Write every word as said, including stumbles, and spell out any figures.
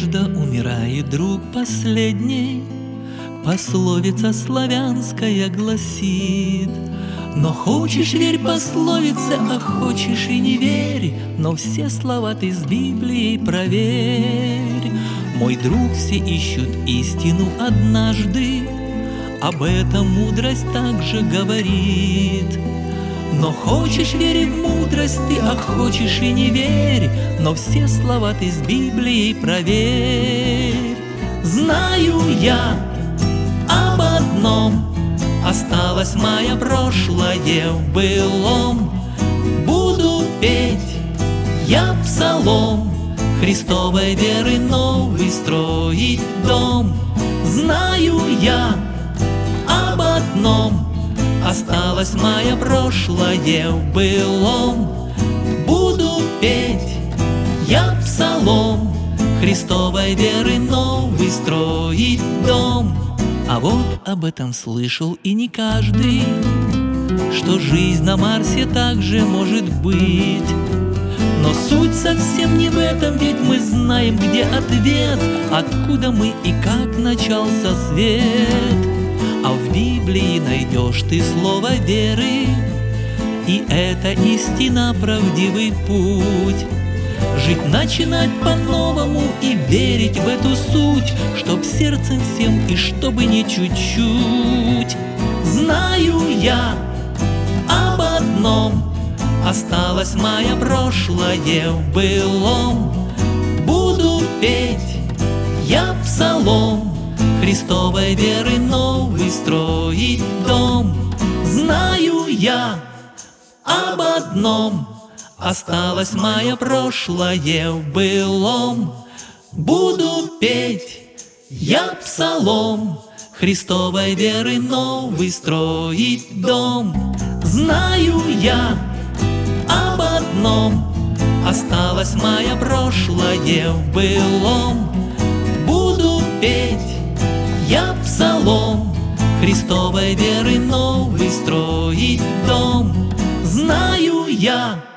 надежда умирает, друг, последний. Пословица славянская гласит: но хочешь — верь пословице, а хочешь и не верь, но все слова ты с Библией проверь. Мой друг, все ищут истину однажды, об этом мудрость также говорит. Но хочешь — верь в мудрость ты, а хочешь и не верь, но все слова ты с Библией проверь. Знаю я об одном: осталось мое прошлое в былом. Буду петь я псалом, Христовой веры новый строить дом. Знаю я об одном: осталось мое прошлое в былом. Буду петь я псалом, Христовой веры новый строить дом. А вот об этом слышал и не каждый, что жизнь на Марсе также может быть. Но суть совсем не в этом, ведь мы знаем, где ответ, откуда мы и как начался свет. А в Библии найдешь ты слово веры, и это истина, правдивый путь. Жить начинать по-новому и верить в эту суть, чтоб сердцем всем и чтобы не чуть-чуть. Знаю я об одном: осталось мое прошлое в былом. Буду петь я псалом, Христовой веры новый строить дом. Знаю я об одном: осталось мое прошлое в былом. Буду петь я псалом, Христовой веры новый строить дом. Знаю я об одном: осталось мое прошлое в былом. Буду петь я псалом, Христовой веры новый строить дом. Знаю я